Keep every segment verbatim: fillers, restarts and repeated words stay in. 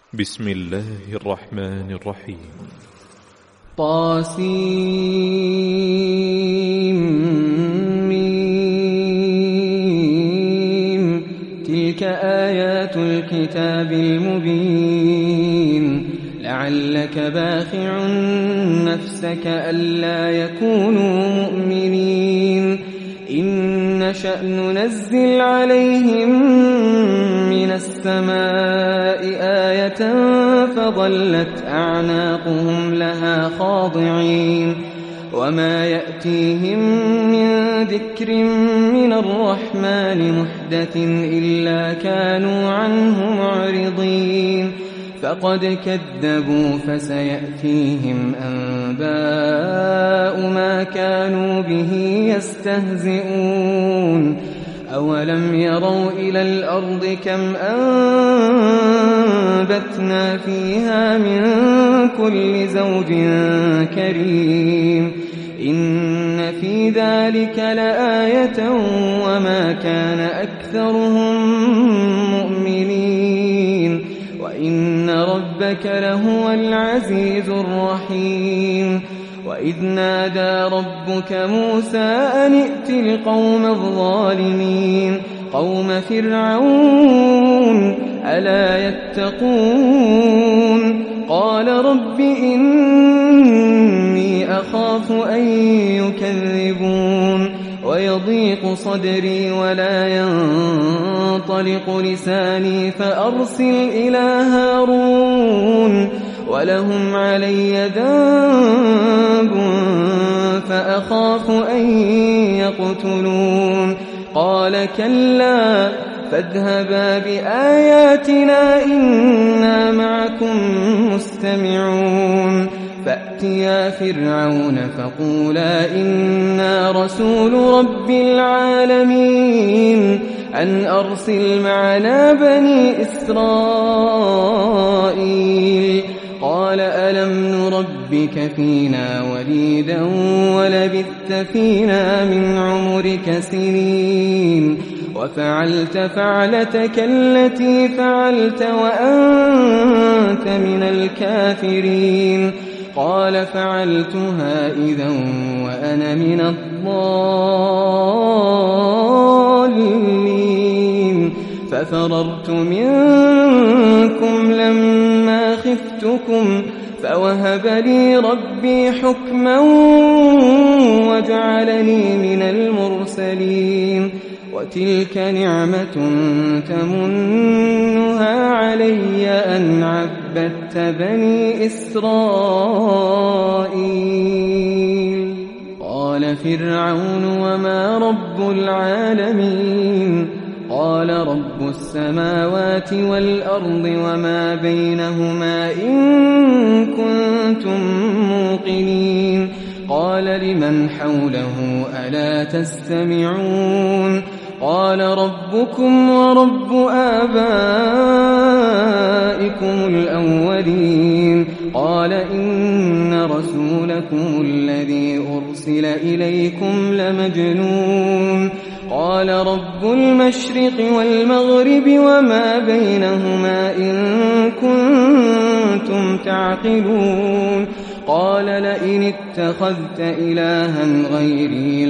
بسم الله الرحمن الرحيم. طاسيم. تلك آيات الكتاب المبين. لعلك باخع نفسك ألا يكونوا مؤمنين. إن نشأ ننزل عليهم من السماء آية فظلت أعناقهم لها خاضعين. وما يأتيهم من ذكر من الرحمن محدث إلا كانوا عنه معرضين. فقد كذبوا فسيأتيهم أنباء ما كانوا به يستهزئون. أولم يروا إلى الأرض كم أنبتنا فيها من كل زوج كريم. إن في ذلك لآية وما كان أكثرهم مؤمنين وإن ربك لهو العزيز الرحيم. وإذ نادى ربك موسى أن ائت القوم الظالمين قوم فرعون ألا يتقون. قال رب إني أخاف أن يكذبون ويضيق صدري ولا ينطلق لساني فأرسل إلى هارون ولهم علي ذنب فأخاف أن يقتلون. قال كلا فاذهبا بآياتنا إنا معكم مستمعون. فأتيا فرعون فقولا إنا رسول رب العالمين أن أرسل معنا بني إسرائيل. قال ألم نربك فينا وليدا ولبثت فينا من عمرك سنين وفعلت فعلتك التي فعلت وأنت من الكافرين. قال فعلتها إذا وأنا من الضالين. ففررت منكم لما خفتكم فوهب لي ربي حكما وجعلني من المرسلين. وتلك نعمة تمنها علي أن عبدت بني إسرائيل. قال فرعون وما رب العالمين. قال رب السماوات والأرض وما بينهما إن كنتم موقنين. قال لمن حوله ألا تستمعون. قال ربكم ورب آبائكم الأولين. قال إن رسولكم الذي أرسل إليكم لمجنون. قال رب المشرق والمغرب وما بينهما إن كنتم تعقلون. قال لئن اتخذت إلها غيري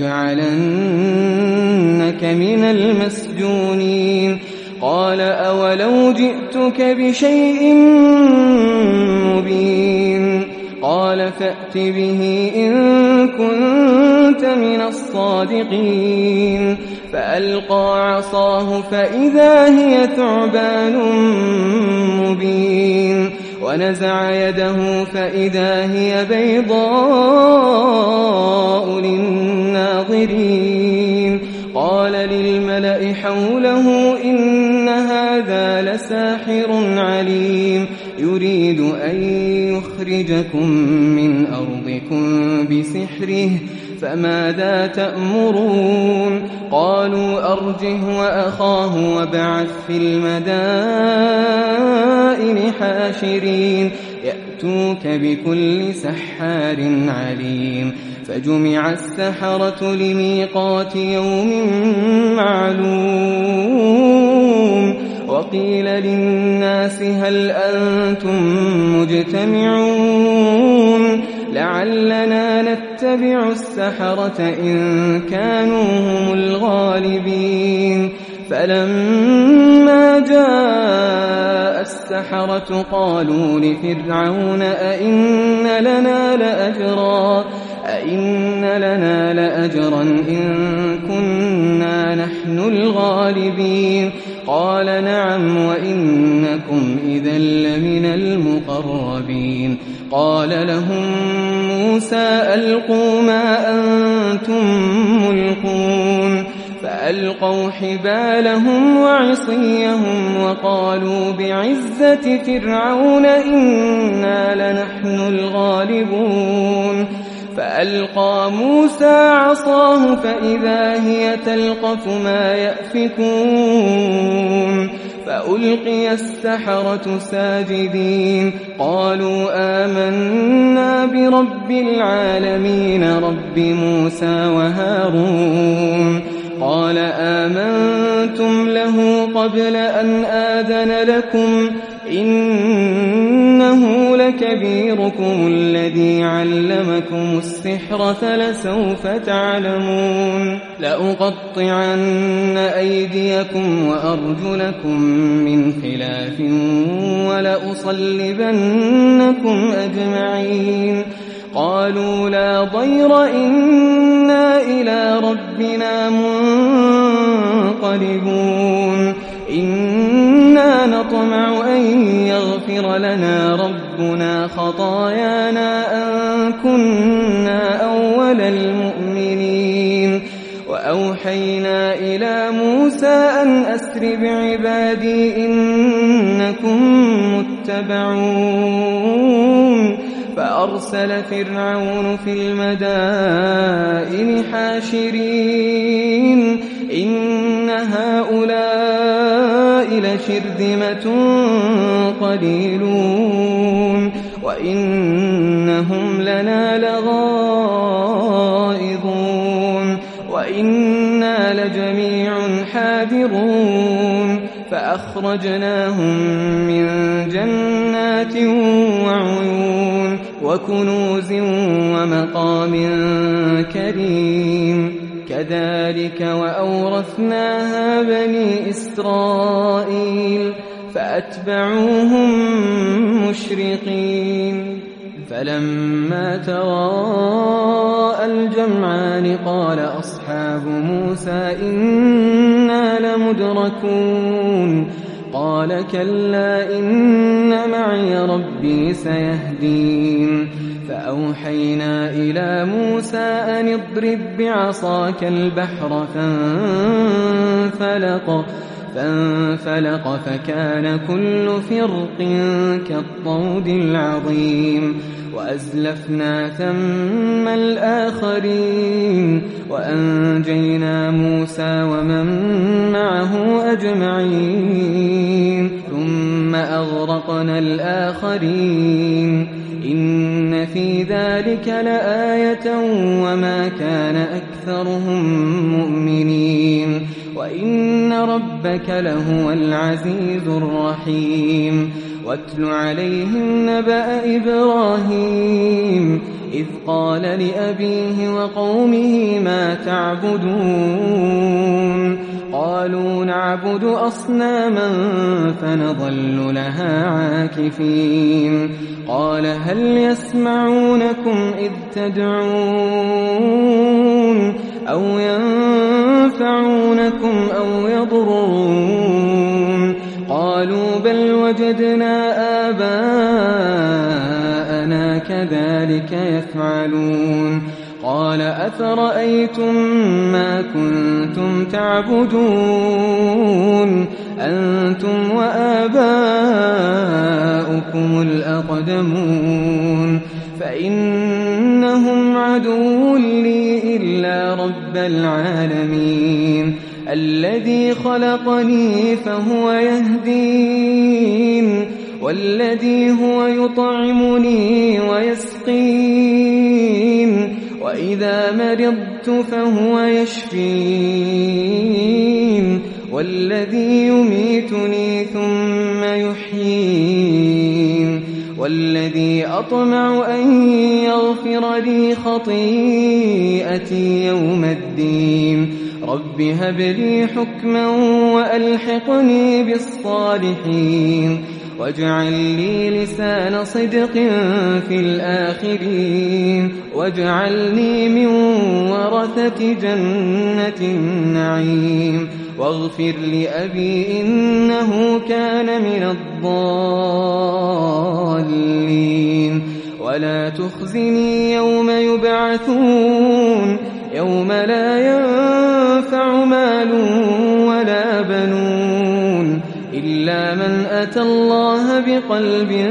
لأجعلنك من المسجونين. قال أولو جئتك بشيء مبين. قال فأت به إن كنت من الصادقين. فألقى عصاه فإذا هي ثعبان مبين. ونزع يده فإذا هي بيضاء للناظرين. قال للملأ حوله إن هذا لساحر عليم يريد أن يخرجكم من أرضكم بسحره فماذا تأمرون. قالوا أرجه وأخاه وابعث في المدائن حاشرين يأتوك بكل سحار عليم. فجمع السحرة لميقات يوم معلوم. وقيل للناس هل أنتم مجتمعون لعلنا نتبع السحرة إن كانوا هم الغالبين فلما جاء السحرة قالوا لفرعون أئن لنا لأجرا أئن لنا لأجرا إن كنا نحن الغالبين قال نعم وإنكم إذا لمن المقربين قال لهم موسى ألقوا ما أنتم ملقون فألقوا حبالهم وعصيهم وقالوا بعزة فرعون إنا لنحن الغالبون فألقى موسى عصاه فإذا هي تلقف ما يأفكون فألقي السحرة ساجدين قالوا آمنا برب العالمين رب موسى وهارون قال آمنتم له قبل أن آذن لكم إنه لكبيركم الذي علمكم السحر فلسوف تعلمون لأقطعن أيديكم وأرجلكم من خلاف ولأصلبنكم أجمعين قالوا لا ضير إنا إلى ربنا منقلبون إنا نطمع أن يغفر لنا ربنا خطايانا أن كنا أول المؤمنين وأوحينا إلى موسى أن أسر بعبادي إنكم متبعون فأرسل فرعون في المدائن حاشرين إن هؤلاء لشرذمة قليلون وإنهم لنا لغائظون وإنا لجميع حاذرون فأخرجناهم من جنات وعيون وكنوز ومقام كريم كذلك وأورثناها بني إسرائيل فأتبعوهم مشرقين فلما تراءى الجمعان قال أصحاب موسى إنا لمدركون قال كلا إن معي ربي سيهدين فأوحينا إلى موسى أن اضرب بعصاك البحر فانفلق فانفلق فكان كل فرق كالطود العظيم وأزلفنا ثم الآخرين وأنجينا موسى ومن معه أجمعين ثم أغرقنا الآخرين إن في ذلك لآية وما كان أكثرهم مؤمنين وإن ربك لهو العزيز الرحيم واتل عليهم نبأ إبراهيم إذ قال لأبيه وقومه ما تعبدون قالوا نعبد أصناما فنظل لها عاكفين قال هل يسمعونكم إذ تدعون أو ينفعونكم أو يضرون قالوا بل وجدنا آباءنا كذلك يفعلون قال أفرأيتم ما كنتم تعبدون أنتم وآباؤكم الأقدمون فإنهم عدو لي إلا رب العالمين الذي خلقني فهو يهدين والذي هو يطعمني ويسقين وإذا مرضت فهو يشفين والذي يميتني ثم يحيين والذي أطمع أن يغفر لي خطيئتي يوم الدين رب هب لي حكما وألحقني بالصالحين واجعل لي لسان صدق في الآخرين واجعلني من ورثة جنة النعيم واغفر لأبي إنه كان من الضالين ولا تخزني يوم يبعثون يوم لا ينفع مال ولا بنون إلا من أتى الله بقلب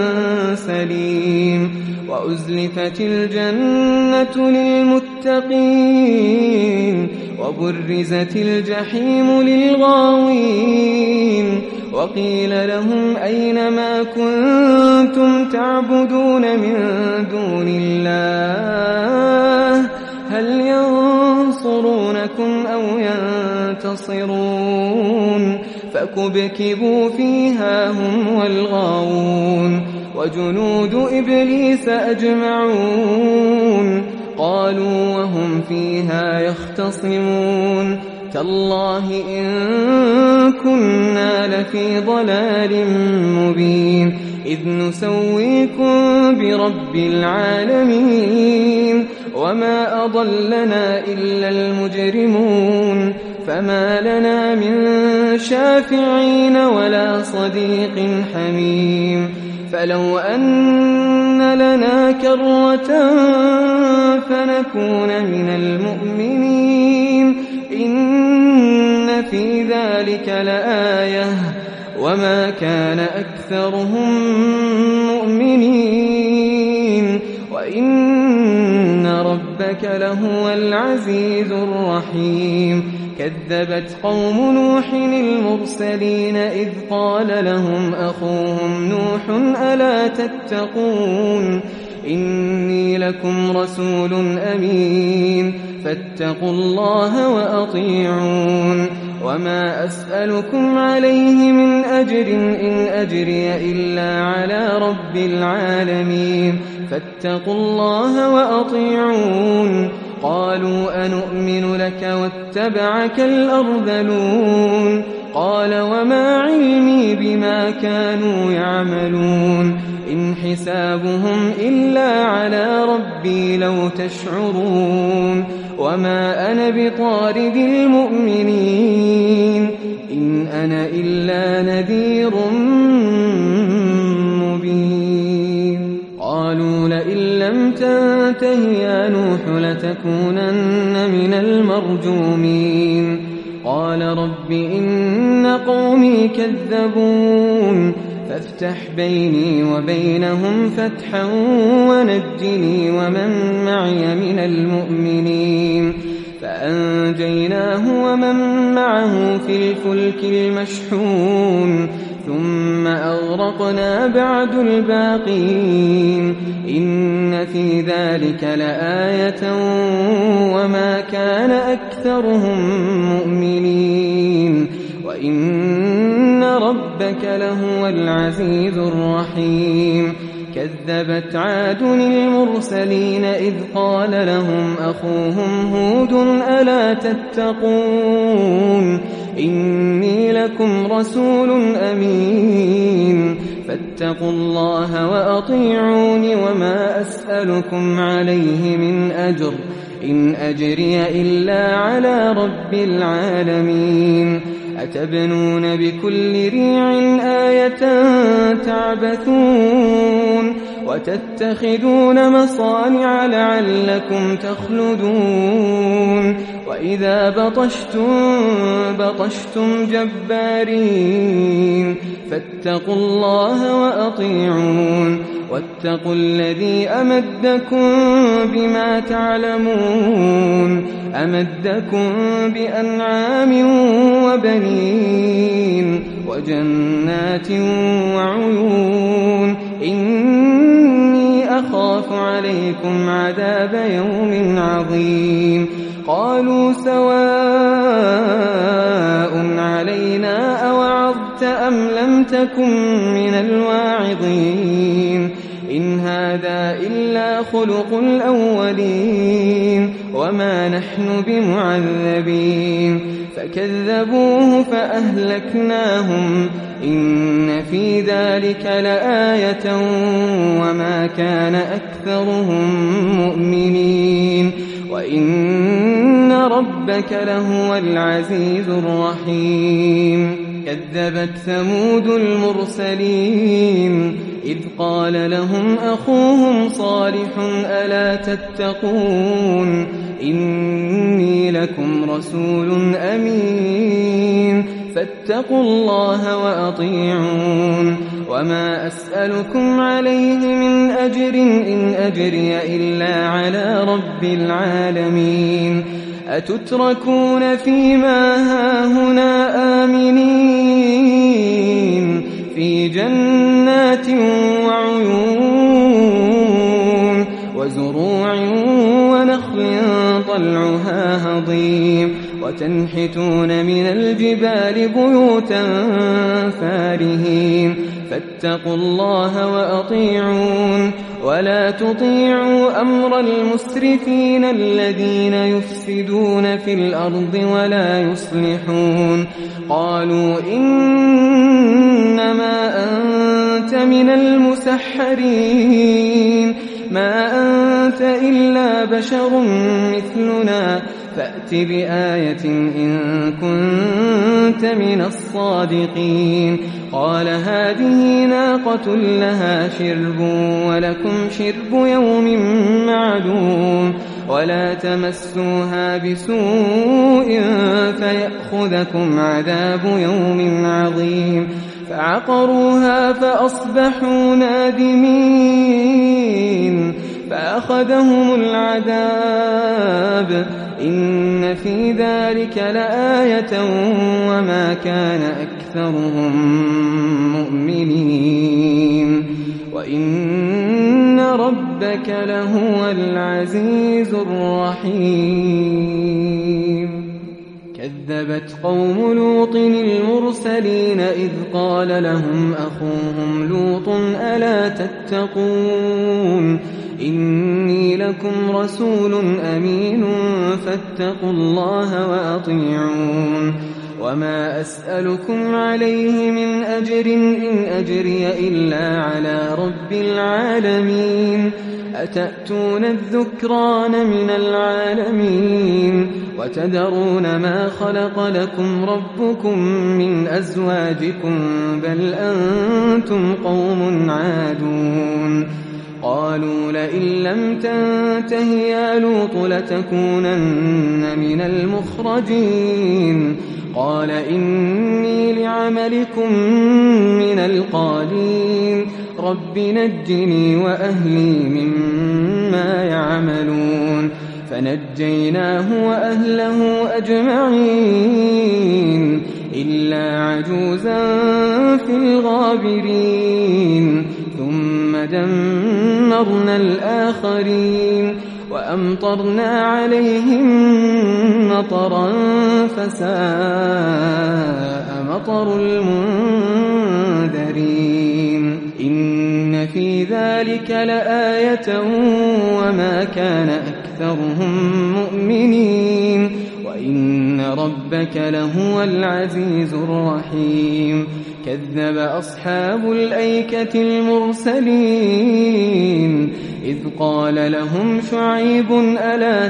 سليم وأزلفت الجنة للمتقين وبرزت الجحيم للغاوين وقيل لهم أين ما كنتم تعبدون من دون الله هل ينصرونكم أو ينتصرون فكبكبوا فيها هم والغاوون وجنود إبليس أجمعون قالوا وهم فيها يختصمون تالله إن كنا لفي ضلال مبين إذ نسويكم برب العالمين وما أضلنا إلا المجرمون فما لنا من شافعين ولا صديق حميم فلو أن لنا كرة فنكون من المؤمنين إن في ذلك لآية وما كان أكثرهم مؤمنين وإن ربك لهو العزيز الرحيم كذبت قوم نوح المرسلين إذ قال لهم أخوهم نوح ألا تتقون إني لكم رسول أمين فاتقوا الله وأطيعون وما أسألكم عليه من أجر إن أجري إلا على رب العالمين فاتقوا الله وأطيعون قالوا أنؤمن لك واتبعك الأرذلون قال وما علمي بما كانوا يعملون إن حسابهم إلا على ربي لو تشعرون وما أنا بطارد المؤمنين إن أنا إلا نذير مبين قالوا لئن لم تنته يا نوح لتكونن من المرجومين قال رب إن قومي كذبون فافتح بيني وبينهم فتحا ونجني ومن معي من المؤمنين فأنجيناه ومن معه في الفلك المشحون ثم أغرقنا بعد الباقين إن في ذلك لآية وما كان أكثرهم مؤمنين وإن ربك لهو العزيز الرحيم كذبت عاد المرسلين إذ قال لهم أخوهم هود ألا تتقون إني لكم رسول أمين فاتقوا الله وأطيعون وما أسألكم عليه من أجر إن أجري إلا على رب العالمين أتبنون بكل ريع آية تعبثون وتتخذون مصانع لعلكم تخلدون وإذا بطشتم بطشتم جبارين فاتقوا الله وأطيعون واتقوا الذي أمدكم بما تعلمون أمدكم بأنعام وبنين وجنات وعيون إني أخاف عليكم عذاب يوم عظيم قالوا سواء أم لم تكن من الواعظين إن هذا إلا خلق الأولين وما نحن بمعذبين فكذبوه فأهلكناهم إن في ذلك لآية وما كان أكثرهم مؤمنين وإن ربك لهو العزيز الرحيم كذبت ثمود المرسلين إذ قال لهم أخوهم صالح ألا تتقون إني لكم رسول أمين فاتقوا الله وأطيعون وما أسألكم عليه من أجر إن أجري إلا على رب العالمين أتتركون فيما هاهنا آمنين في جنات وعيون وزروع ونخل طلعها هضيم وتنحتون من الجبال بيوتا فارهين فاتقوا الله وأطيعون ولا تطيعوا أمر المسرفين الذين يفسدون في الأرض ولا يصلحون قالوا إنما أنت من المسحرين ما أنت إلا بشر مثلنا فأت بآية إن كنت من الصادقين قال هذه ناقة لها شرب ولكم شرب يوم معلوم ولا تمسوها بسوء فيأخذكم عذاب يوم عظيم فعقروها فأصبحوا نادمين فأخذهم العذاب إن في ذلك لآية وما كان أكثرهم مؤمنين وإن ربك لهو العزيز الرحيم كذبت قوم لوط المرسلين إذ قال لهم أخوهم لوط ألا تتقون إني لكم رسول أمين فاتقوا الله وأطيعون وما أسألكم عليه من أجر إن أجري إلا على رب العالمين أتأتون الذكران من العالمين وتذرون ما خلق لكم ربكم من أزواجكم بل أنتم قوم عادون قالوا لئن لم تنته يا لوط لتكونن من المخرجين قال إني لعملكم من القالين رب نجني وأهلي مما يعملون فنجيناه وأهله أجمعين إلا عجوزا في الغابرين ثم دمرنا الآخرين وأمطرنا عليهم مطرا فساء مطر المنذرين إن في ذلك لآية وما كان أكثرهم مؤمنين وإن ربك لهو العزيز الرحيم كذب أصحاب الأيكة المرسلين إذ قال لهم شعيب ألا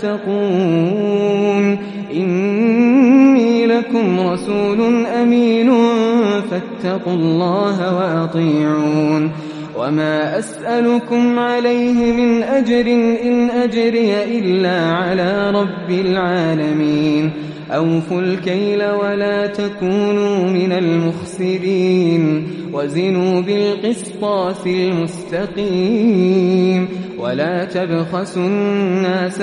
تتقون إني لكم رسول أمين فاتقوا الله وأطيعون وما أسألكم عليه من أجر إن أجري إلا على رب العالمين أوفوا الكيل ولا تكونوا من المخسرين وزنوا بالقسطاس المستقيم ولا تبخسوا الناس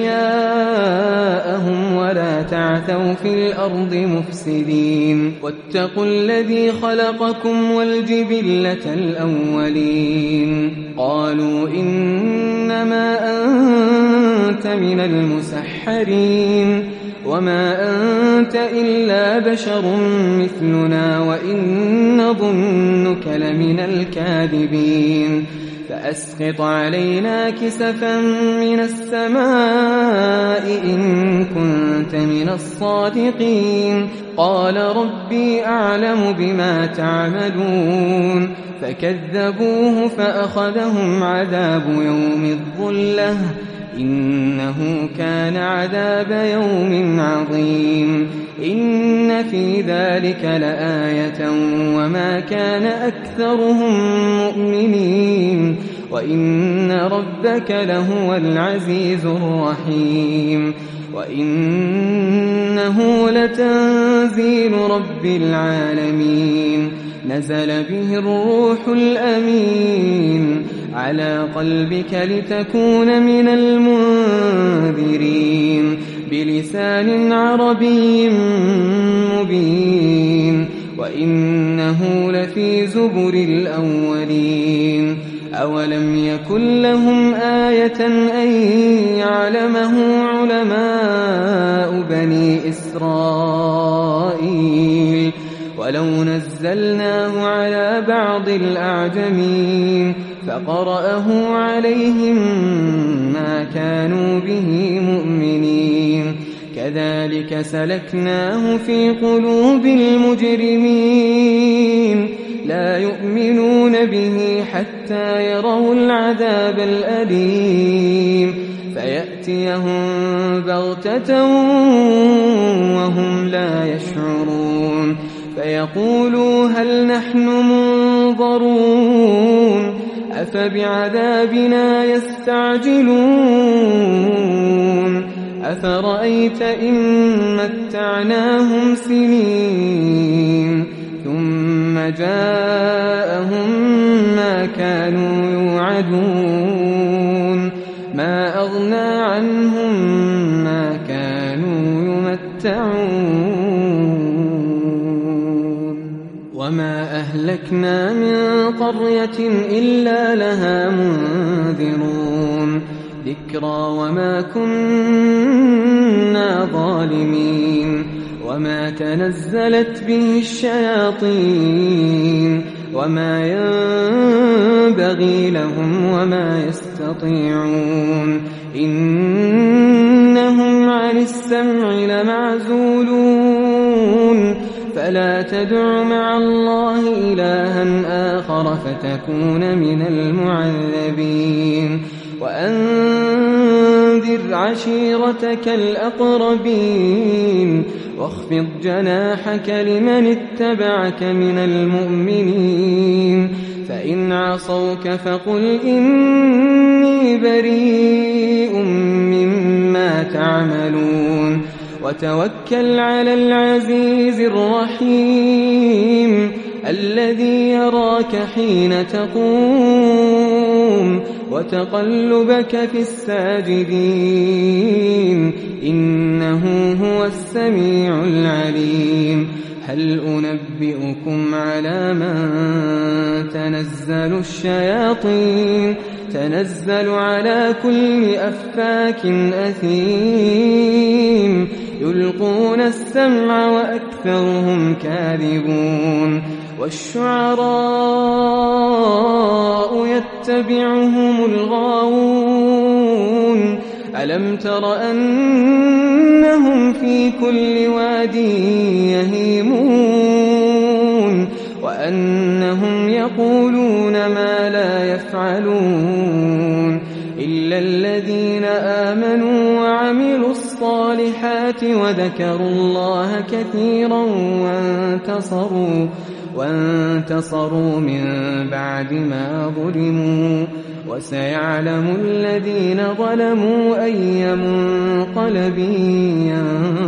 أشياءهم ولا تعثوا في الأرض مفسدين واتقوا الذي خلقكم والجبلة الأولين قالوا إنما أنت من المسحرين وما أنت إلا بشر مثلنا وإن نظنك لمن الكاذبين فأسقط علينا كسفا من السماء إن كنت من الصادقين قال ربي أعلم بما تعملون فكذبوه فأخذهم عذاب يوم الظلة إنه كان عذاب يوم عظيم إن في ذلك لآية وما كان أكثرهم مؤمنين وإن ربك لهو العزيز الرحيم وإنه لتنزيل رب العالمين نزل به الروح الأمين على قلبك لتكون من المنذرين بلسان عربي مبين وإنه لفي زبر الأولين أولم يكن لهم آية أن يعلمه علماء بني إسرائيل ولو نزلناه على بعض الأعجمين فقرأه عليهم ما كانوا به مؤمنين كذلك سلكناه في قلوب المجرمين لا يؤمنون به حتى يروا العذاب الأليم فيأتيهم بغتة وهم لا يشعرون فيقولوا هل نحن منظرون أفبعذابنا يستعجلون أفرأيت إن متعناهم سنين ثم جاءهم ما كانوا يوعدون ما أغنى عنهم ما كانوا يمتعون وما أهلكنا من قرية إلا لها منذرون ذكرى وما كنا ظالمين وما تنزلت به الشياطين وما ينبغي لهم وما يستطيعون إنهم عن السمع لمعزولون فلا تدع مع الله إلها آخر فتكون من المعذبين وأنذر عشيرتك الأقربين واخفض جناحك لمن اتبعك من المؤمنين فإن عصوك فقل إني بريء مما تعملون وتوكل على العزيز الرحيم الذي يراك حين تقوم وتقلبك في الساجدين إنه هو السميع العليم هل أنبئكم على من تنزل الشياطين تنزل على كل أفاك أثيم يلقون السمع وأكثرهم كاذبون والشعراء يتبعهم الغاوون ألم تر أنهم في كل واد يهيمون وأنهم يقولون ما لا يفعلون إلا الذين آمنوا وعملوا الصالحات وذكروا الله كثيرا وانتصروا وانتصروا من بعد ما ظلموا وسيعلم الذين ظلموا أي منقلب